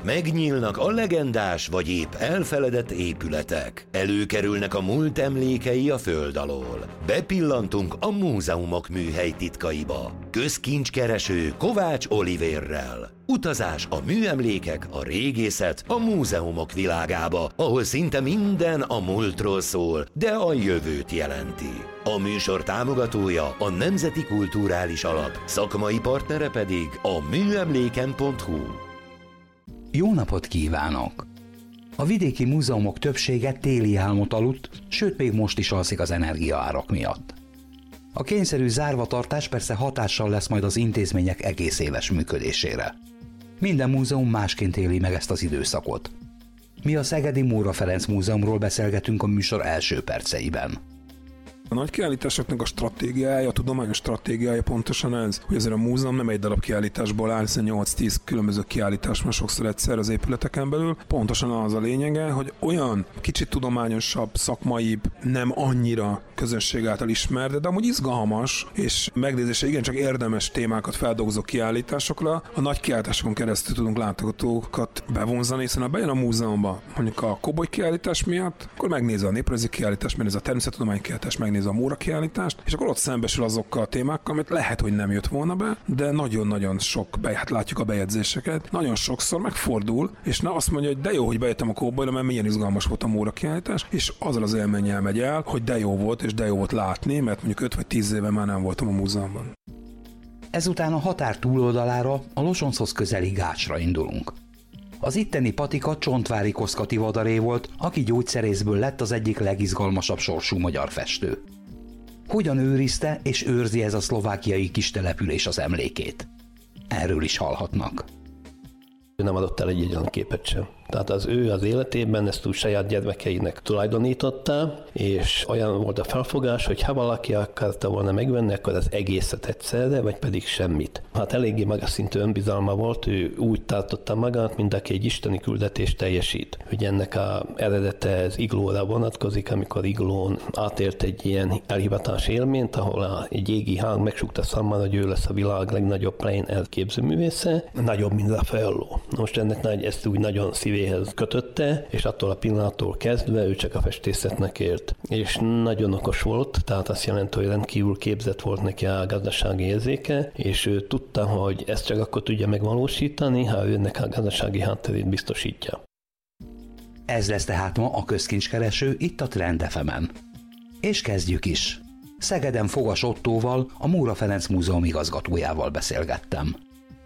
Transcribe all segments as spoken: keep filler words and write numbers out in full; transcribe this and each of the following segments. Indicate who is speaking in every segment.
Speaker 1: Megnyílnak a legendás vagy épp elfeledett épületek. Előkerülnek a múlt emlékei a föld alól. Bepillantunk a múzeumok műhely titkaiba. Közkincskereső Kovács Olivérrel. Utazás a műemlékek, a régészet, a múzeumok világába, ahol szinte minden a múltról szól, de a jövőt jelenti. A műsor támogatója a Nemzeti Kulturális Alap, szakmai partnere pedig a műemléken pont hu.
Speaker 2: Jó napot kívánok! A vidéki múzeumok többsége téli álmot aludt, sőt még most is alszik az energiaárak miatt. A kényszerű zárvatartás persze hatással lesz majd az intézmények egész éves működésére. Minden múzeum másként éli meg ezt az időszakot. Mi a Szegedi Móra Ferenc Múzeumról beszélgetünk a műsor első perceiben.
Speaker 3: A nagy kiállításoknak a stratégiája, a tudományos stratégiája pontosan ez, hogy azért a múzeum nem egy darab kiállításból áll, hiszen nyolc-tíz különböző kiállítás van sokszor egyszer az épületeken belül. Pontosan az a lényege, hogy olyan kicsit tudományosabb, szakmaibb, nem annyira közönség által ismert, de amúgy izgalmas és megnézése igencsak érdemes témákat feldolgozó kiállításokra a nagy kiállításokon keresztül tudunk látogatókat bevonzani, hiszen ha bejön a múzeumba, mondjuk a Koboly kiállítás miatt, akkor megnézi a néprajzi kiállítást, megnézi a természettudományi kiállítást, megnézi a Móra kiállítást, és akkor ott szembesül azokkal a témákkal, amit lehet, hogy nem jött volna be, de nagyon-nagyon sok, be, hát látjuk a bejegyzéseket, nagyon sokszor megfordul, és na azt mondja, hogy de jó, hogy bejöttem a Kobolyra, mert milyen izgalmas volt a Móra kiállítás, és azzal az élménnyel megy el, hogy de jó volt, és de jó volt látni, mert mondjuk öt vagy tíz éve már nem voltam a múzeumban.
Speaker 2: Ezután a határ túloldalára, a Losonchoz közeli Gácsra indulunk. Az itteni patika Csontvári Koszkati Vadaré volt, aki gyógyszerészből lett az egyik legizgalmasabb sorsú magyar festő. Hogyan őrizte és őrzi ez a szlovákiai kis település az emlékét? Erről is hallhatnak.
Speaker 4: Ő nem adott el egy olyan képet sem. Tehát az ő az életében ezt úgy saját gyermekeinek tulajdonította, és olyan volt a felfogás, hogy ha valaki akarta volna megvenni, akkor az egészet egyszerre, vagy pedig semmit. Hát eléggé magas szintű önbizalma volt, ő úgy tartotta magát, mint aki egy isteni küldetést teljesít. Ugye ennek a eredete az iglóra vonatkozik, amikor iglón átért egy ilyen elhivatás élményt, ahol egy égi hang megsúgta számára, hogy ő lesz a világ legnagyobb plein elképzőművésze, nagyobb, mint Raffaello. Most ennek nagy, ezt úgy nagyon szívéhez kötötte, és attól a pillanattól kezdve ő csak a festészetnek ért. És nagyon okos volt, tehát azt jelenti, hogy rendkívül képzett volt neki a gazdasági érzéke, és ő tudta, hogy ezt csak akkor tudja megvalósítani, ha őnek a gazdasági hátterét biztosítja.
Speaker 2: Ez lesz tehát ma a közkincskereső itt a Trend ef emen. És kezdjük is. Szegeden Fogas Ottóval, a Móra Ferenc Múzeum igazgatójával beszélgettem.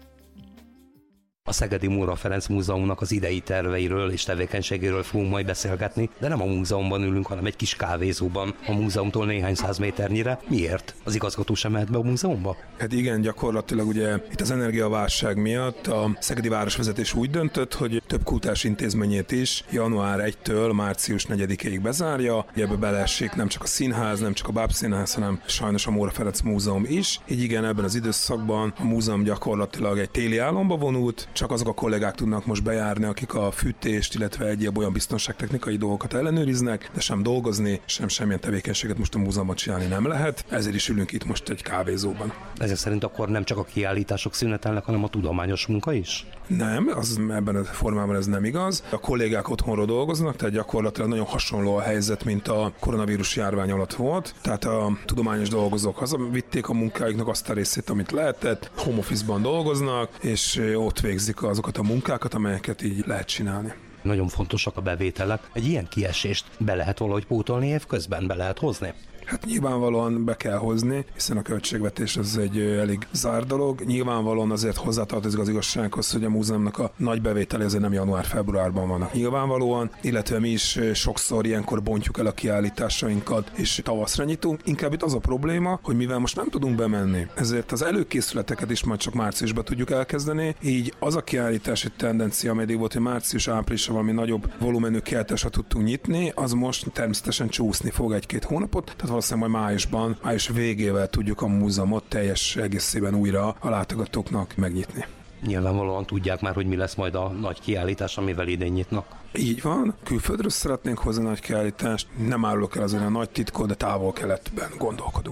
Speaker 2: A Szegedi Móra Ferenc Múzeumnak az idei terveiről és tevékenységéről fogunk majd beszélgetni, de nem a múzeumban ülünk, hanem egy kis kávézóban, a múzeumtól néhány száz méternyire. Miért? Az igazgató sem mehet be a múzeumba?
Speaker 3: Hát igen, gyakorlatilag ugye itt az energiaválság miatt a szegedi városvezetés úgy döntött, hogy több kultúrás intézményét is január elsejétől március negyedikéig bezárja. Ebbe beleesik nem csak a színház, nem csak a Bábszínház, hanem sajnos a Móra Ferenc Múzeum is. Így igen, ebben az időszakban a múzeum gyakorlatilag egy téli álomba vonult, csak azok a kollégák tudnak most bejárni, akik a fűtést, illetve egyéb olyan biztonságtechnikai dolgokat ellenőriznek, de sem dolgozni, sem semmilyen tevékenységet most a múzeumban csinálni nem lehet, ezért is ülünk itt most egy kávézóban.
Speaker 2: Ezek szerint akkor nem csak a kiállítások szünetelnek, hanem a tudományos munka is?
Speaker 3: Nem, az ebben a formában ez nem igaz. A kollégák otthonról dolgoznak, tehát gyakorlatilag nagyon hasonló a helyzet, mint a koronavírus járvány alatt volt. Tehát a tudományos dolgozók hazavitték a munkáiknak azt a részét, amit lehetett, home office-ban dolgoznak, és ott végzik azokat a munkákat, amelyeket így lehet csinálni.
Speaker 2: Nagyon fontosak a bevételek. Egy ilyen kiesést be lehet valahogy pótolni évközben, be lehet hozni?
Speaker 3: Hát nyilvánvalóan be kell hozni, hiszen a költségvetés az egy elég zárt dolog. Nyilvánvalóan azért hozzátartozik az igazsághoz, hogy a múzeumnak a nagy bevételi azért nem január-februárban vannak nyilvánvalóan, illetve mi is sokszor ilyenkor bontjuk el a kiállításainkat, és tavaszra nyitunk. Inkább itt az a probléma, hogy mivel most nem tudunk bemenni, ezért az előkészületeket is majd csak márciusban tudjuk elkezdeni, így az a kiállítási tendencia, amely eddig volt, hogy március-áprilisra valami nagyobb volumenű kiállításra tudtunk nyitni, az most természetesen csúszni fog egy-két hónapot, tehát valószínűleg majd májusban, május végével tudjuk a múzeumot teljes egészében újra a látogatóknak megnyitni.
Speaker 2: Nyilvánvalóan tudják már, hogy mi lesz majd a nagy kiállítás, amivel idén nyitnak.
Speaker 3: Így van, külföldről szeretnénk hozni nagy kiállítást, nem árulok el azért a nagy titkot, de távol-keletben gondolkodunk.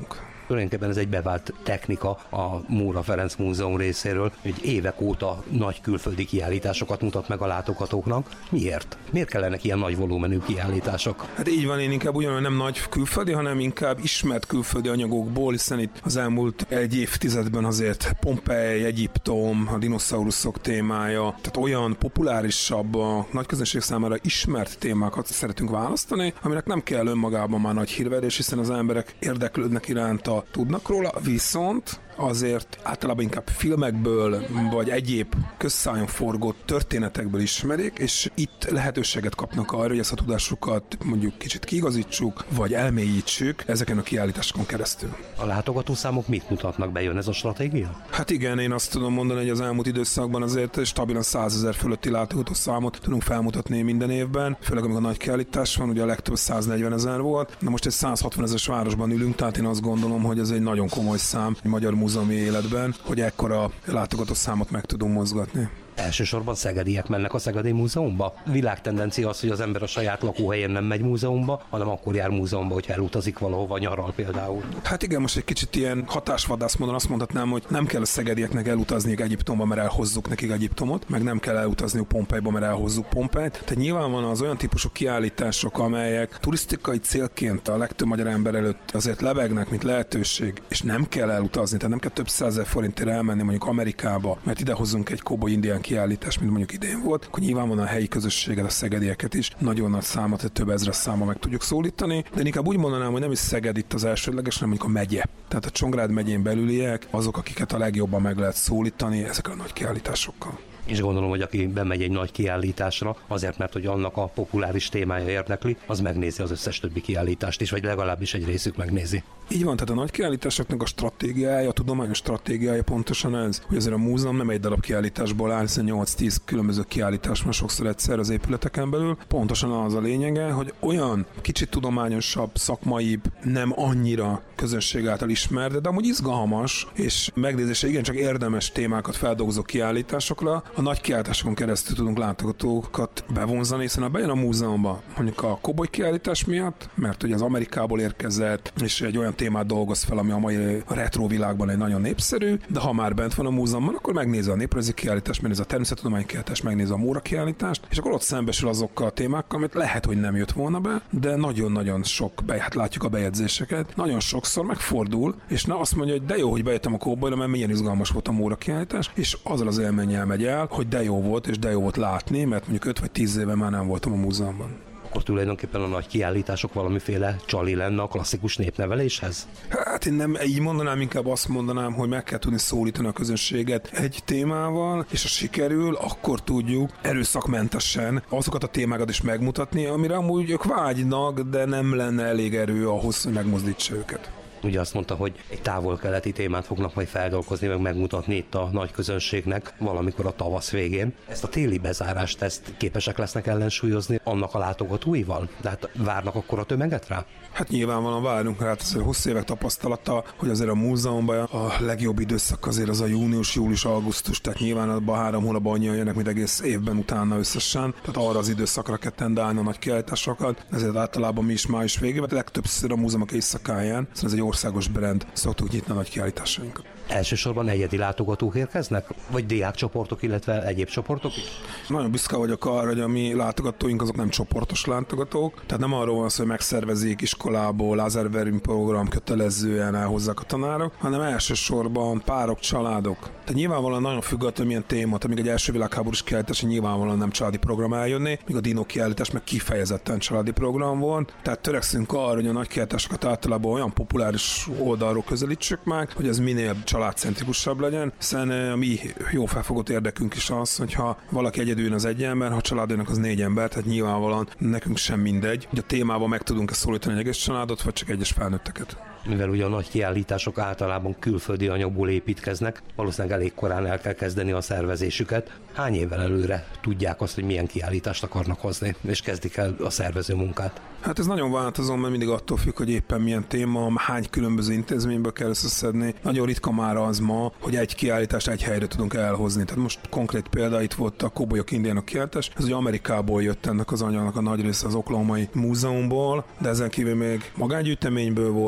Speaker 2: Tulajdonképpen ez egy bevált technika a Móra Ferenc Múzeum részéről, hogy évek óta nagy külföldi kiállításokat mutat meg a látogatóknak. Miért? Miért kellenek ilyen nagy volumenű kiállítások?
Speaker 3: Hát így van, én inkább ugyanolyan nem nagy külföldi, hanem inkább ismert külföldi anyagokból, hiszen itt az elmúlt egy évtizedben azért Pompei, Egyiptom, a dinoszauruszok témája, tehát olyan populárisabb, a nagy közönség számára ismert témákat szeretünk választani, aminek nem kell önmagában már nagy hírverés, hiszen az emberek érdeklődnek iránta, tudnak róla, viszont azért általában inkább filmekből, vagy egyéb közszájon forgott történetekből ismerik, és itt lehetőséget kapnak arra, hogy ezt a tudásukat mondjuk kicsit kiigazítsuk, vagy elmélyítsük ezeken a kiállításokon keresztül.
Speaker 2: A látogatószámok mit mutatnak be, jön ez a stratégia?
Speaker 3: Hát igen, én azt tudom mondani, hogy az elmúlt időszakban azért stabilan százezer fölötti látogatószámot tudunk felmutatni minden évben, főleg amikor nagy kiállítás van, ugye a legtöbb száznegyvenezer volt. Na most egy százhatvanezeres városban ülünk, tehát én azt gondolom, hogy ez egy nagyon komoly szám a magyar múzeumi életben, hogy ekkora látogatószámot meg tudunk mozgatni.
Speaker 2: Elsősorban szegediek mennek a Szegedi Múzeumba? Világtendencia az, hogy az ember a saját lakóhelyén nem megy múzeumba, hanem akkor jár múzeumba, hogyha elutazik valahova nyaral például.
Speaker 3: Hát igen, most egy kicsit ilyen hatásvadász módon azt mondhatnám, hogy nem kell a szegedieknek elutazniuk Egyiptomba, mert elhozzuk nekik Egyiptomot, meg nem kell elutazniuk Pompeiba, mert elhozzuk Pompeit. Tehát nyilván van az olyan típusú kiállítások, amelyek turisztikai célként a legtöbb magyar ember előtt azért lebegnek, mint lehetőség, és nem kell elutazni, tehát nem kell több százezer forintért elmenni mondjuk Amerikába, mert ide hozzunk egy Cowboy Indian kiállítás, mint mondjuk idén volt, akkor nyilván van a helyi közösséget, a szegedieket is, nagyon nagy számot, egy több ezres számmal meg tudjuk szólítani, de inkább úgy mondanám, hogy nem is Szeged itt az elsődleges, hanem mondjuk a megye. Tehát a Csongrád megyén belüliek, azok, akiket a legjobban meg lehet szólítani ezekkel a nagy kiállításokkal.
Speaker 2: És gondolom, hogy aki bemegy egy nagy kiállításra, azért, mert hogy annak a populáris témája érdekli, az megnézi az összes többi kiállítást is, vagy legalábbis egy részük megnézi.
Speaker 3: Így van, tehát a nagy kiállításoknak a stratégiája, a tudományos stratégiája pontosan ez, hogy azért a múzeum nem egy darab kiállításból áll, hiszen nyolc-tíz különböző kiállítás van sokszor egyszer az épületeken belül. Pontosan az a lényege, hogy olyan kicsit tudományosabb, szakmaibb, nem annyira közönség által ismert, de amúgy izgalmas és megnézése igencsak érdemes témákat feldolgozó kiállításokra a nagy kiállításokon keresztül tudunk látogatókat bevonzani, hiszen ha bejön a múzeumba, mondjuk a Cowboy kiállítás miatt, mert ugye az Amerikából érkezett, és egy olyan témát dolgoz fel, ami a mai retro világban egy nagyon népszerű, de ha már bent van a múzeumban, akkor megnézi a néprajzi kiállítást, megnézi a természettudományi kiállítást, megnézi a Móra kiállítást, és akkor ott szembesül azokkal a témákkal, amit lehet, hogy nem jött volna be, de nagyon-nagyon sok, be, hát látjuk a bejegyzéseket, nagyon sokszor megfordul, és ne azt mondja, hogy de jó, hogy bejöttem a Cowboyra, mert milyen izgalmas volt a Móra kiállítás, és azzal az élménnyel megy el, hogy de jó volt, és de jó volt látni, mert mondjuk öt vagy tíz éve már nem voltam a múzeumban.
Speaker 2: Akkor tulajdonképpen a nagy kiállítások valamiféle csali lenne a klasszikus népneveléshez?
Speaker 3: Hát én nem így mondanám, inkább azt mondanám, hogy meg kell tudni szólítani a közönséget egy témával, és ha sikerül, akkor tudjuk erőszakmentesen azokat a témákat is megmutatni, amire amúgy ők vágynak, de nem lenne elég erő ahhoz, hogy megmozdítsa őket.
Speaker 2: Ugye azt mondta, hogy egy távol-keleti témát fognak majd feldolgozni, meg megmutatni itt a nagy közönségnek valamikor a tavasz végén. Ezt a téli bezárást, ezt képesek lesznek ellensúlyozni annak a látogatóival? Tehát várnak akkor a tömeget rá?
Speaker 3: Hát nyilvánvalóan várunk rá, azért hosszú évek tapasztalata, hogy azért a múzeumban a legjobb időszak azért az a június, július, augusztus, tehát nyilván abban három hónapban annyian jönnek, mint egész évben utána összesen. Tehát arra az időszakra kell tendálni a nagy kiállításokat, ezért általában mi is május végében, legtöbbször a múzeumok éjszakáján, szóval ez egy országos brand, szoktuk nyitni a nagy kiállításainkat.
Speaker 2: Elsősorban egyedi látogatók érkeznek? Vagy diákcsoportok, illetve egyéb csoportok is?
Speaker 3: Nagyon büszke vagyok arra, hogy a mi látogatóink azok nem csoportos látogatók, tehát nem arról van szó, hogy megszervezik iskolából, lázerverünk program kötelezően elhozzák a tanárok, hanem elsősorban párok, családok. Tehát nyilvánvalóan nagyon függ attól, hogy milyen téma, amíg egy első világháborús kiállítás nyilvánvalóan nem családi program eljönni, míg a Dino kiállítás meg kifejezetten családi program volt. Tehát törekszünk arra, hogy a nagy kiállításokat általában olyan populáris oldalról közelítsük meg, hogy ez minél családcentrikusabb legyen, hiszen a mi jó felfogott érdekünk is az, hogyha valaki egyedül az egy ember, ha családjának az négy ember, tehát nyilvánvalóan nekünk sem mindegy, hogy a témában meg tudunk-e szólítani egy egész családot, vagy csak egyes felnőtteket.
Speaker 2: Mivel ugye a nagy kiállítások általában külföldi anyagból építkeznek, valószínűleg elég korán el kell kezdeni a szervezésüket. Hány évvel előre tudják azt, hogy milyen kiállítást akarnak hozni, és kezdik el a szervező munkát? Hát
Speaker 3: ez nagyon változó, mert mindig attól függ, hogy éppen milyen téma, hány különböző intézményből kell összeszedni. Nagyon ritka már az ma, hogy egy kiállítást egy helyre tudunk elhozni. Tehát most konkrét példa itt volt a Cowboyok Indiánok kiállítás, ez ugye Amerikából jött ennek az anyagnak a nagy része az Oklahomai Múzeumból, de ezen kívül még magángyűjteményből volt, a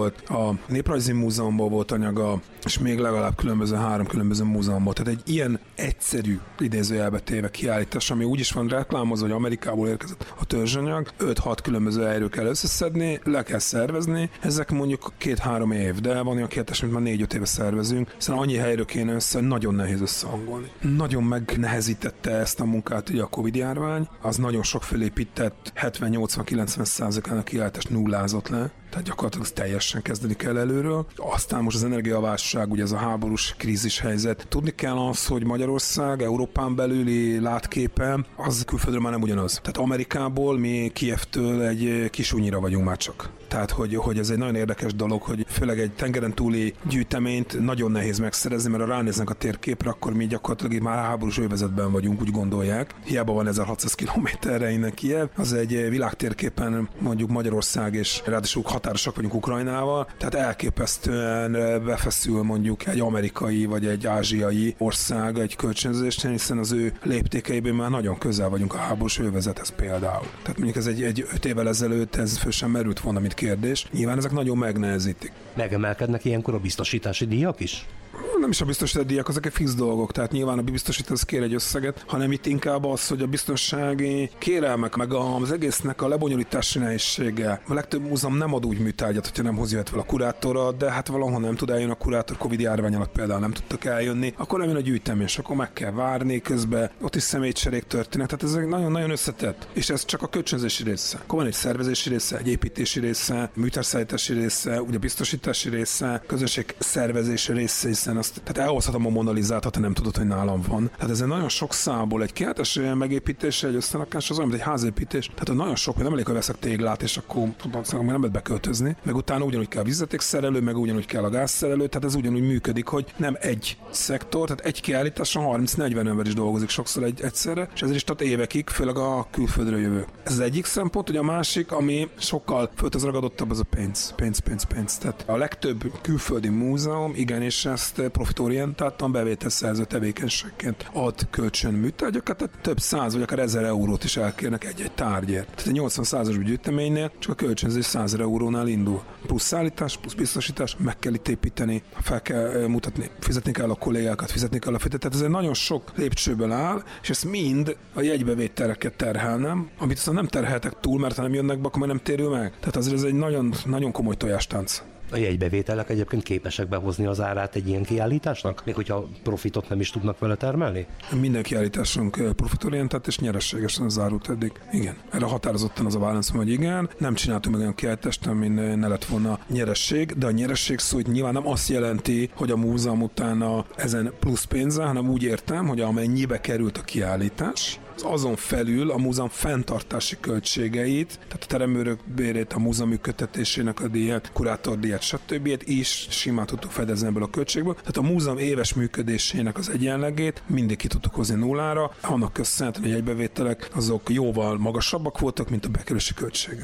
Speaker 3: a Néprajzi Múzeumból volt anyaga, és még legalább különböző három különböző múzeumból. Tehát egy ilyen egyszerű, idézőjelbe téve kiállítás, ami úgy is van reklámozva, hogy Amerikából érkezett a törzsanyag, öt-hat különböző helyről kell összeszedni, le kell szervezni. Ezek mondjuk két-három év, de van olyan kiállítás, mint már négy-öt éve szervezünk, hiszen annyi helyről kéne össze, nagyon nehéz összehangolni. Nagyon megnehezítette ezt a munkát ugye a Covid-járvány, az nagyon sok fölépített, hetven-nyolcvan-kilencven százalékának kiállítást nullázott le, tehát gyakorlatilag teljesen kezdeni kell előről. Aztán most az energiaválság, ugye ez a háborús krízis helyzet. Tudni kell az, hogy Magyarország Európán belüli látképe az külföldről már nem ugyanaz. Tehát Amerikából mi Kijevtől egy kis unyira vagyunk már csak. Tehát, hogy, hogy ez egy nagyon érdekes dolog, hogy főleg egy tengeren túli gyűjteményt nagyon nehéz megszerezni, mert ha ránéznek a térképre, akkor mi gyakorlatilag már háborús övezetben vagyunk, úgy gondolják. Hiába van ezerhatszáz kilométerre innen Kijev, az egy világtérképen mondjuk Magyarország és ráadásul határosak vagyunk Ukrajnával, tehát elképesztően befeszül mondjuk egy amerikai vagy egy ázsiai ország egy kölcsönzésnél, hiszen az ő léptékeiben már nagyon közel vagyunk a háborús övezethez például. Tehát mondjuk ez egy, egy öt évvel ezelőtt ez föl sem merült volna, mint kérdés. Nyilván ezek nagyon megnehezítik.
Speaker 2: Megemelkednek ilyenkor a biztosítási díjak is?
Speaker 3: Nem is a biztosítási díjak, azok egy fix dolgok, tehát nyilván a biztosítás kér egy összeget, hanem itt inkább az, hogy a biztonsági kérelmek, meg az egésznek a lebonyolítási nehézsége. A legtöbb múzeum nem ad úgy műtárgyat, hogyha nem hoz jöhet fel a kurátorra, de hát valahol nem tud eljönni a kurátor, Covid járvány alatt például nem tudtak eljönni, akkor nem jön a gyűjtemény, és akkor meg kell várni, közben ott is személycserék történnek, tehát ez nagyon-nagyon összetett, és ez csak a kölcsönzési része. Akkor van egy szervezési része, egy építési része, műtárszállítási része, ugye biztosítási része, közösség szervezési része, hiszen azt, tehát elhozhatom a Mona Lisát, ha te nem tudod, hogy nálam van. Tehát ez egy nagyon sok számból egy kiáltás megépítése, egy összerakás, az olyan, mint egy házépítés. Tehát nagyon sok, nem elég, hogy veszek téglát, és akkor tudom, nem lehet beköltözni. Meg utána ugyanúgy kell a vezetékszerelő, meg ugyanúgy kell a gázszerelő, tehát ez ugyanúgy működik, hogy nem egy szektor, tehát egy kiállításon harminc-negyven ember is dolgozik sokszor egy, egyszerre, és ezért is tart évekig, főleg a külföldről jövők. Ez az egyik szempont, hogy a másik, ami sokkal földhöz ragadottabb, az a pénz. Pénz, pénz, pénz. Tehát a legtöbb külföldi múzeum igenis ezt profitorientáltan bevételszerző tevékenységként ad kölcsön műtárgyakat, tehát több száz vagy akár ezer eurót is elkérnek egy-egy tárgyért. Tehát egy nyolcvan százalékos gyűjteménynél csak a kölcsönzés százezer eurónál indul. Plusz szállítás, plusz biztosítás, meg kell itt építeni, fel kell mutatni, fizetni kell a kollégákat, fizetni kell a fizetést. Tehát ez egy nagyon sok lépcsőből áll, és ezt mind a jegybevételeket terhelnem, amit aztán nem terheltek túl, mert ha nem jönnek be, akkor már nem térül meg. Tehát azért ez egy nagyon, nagyon komoly tojástánc.
Speaker 2: A jegybevételek egyébként képesek behozni az árát egy ilyen kiállításnak? Még hogyha profitot nem is tudnak vele termelni?
Speaker 3: Minden kiállításunk profitorientált és nyereségesen zárult eddig. Igen. Erre határozottan az a válaszom, hogy igen. Nem csináltunk meg olyan kiállítást, amin ne lett volna nyeresség, de a nyeresség szó itt nyilván nem azt jelenti, hogy a múzeum utána ezen plusz pénze, hanem úgy értem, hogy amennyibe került a kiállítás, azon felül a múzeum fenntartási költségeit, tehát a teremőrök bérét, a múzeum működtetésének a díjat, kurátordíjat, stb. Is simán tudtuk fedezni ebből a költségből. Tehát a múzeum éves működésének az egyenlegét mindig ki tudtuk hozni nullára, annak köszönhetően, hogy egybevételek azok jóval magasabbak voltak, mint a bekerülési költség.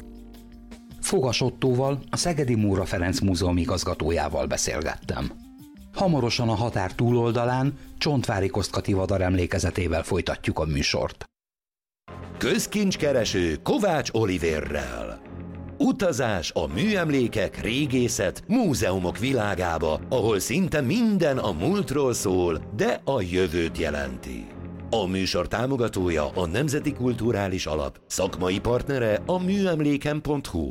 Speaker 2: Fogas Ottóval, a Szegedi Móra Ferenc Múzeum igazgatójával beszélgettem. Hamarosan a határ túloldalán Csontvári Kosztka Tivadar emlékezetével folytatjuk a műsort.
Speaker 1: Közkincskereső Kovács Olivérrel. Utazás a műemlékek, régészet, múzeumok világába, ahol szinte minden a múltról szól, de a jövőt jelenti. A műsor támogatója a Nemzeti Kulturális Alap, szakmai partnere a műemléken pont hu.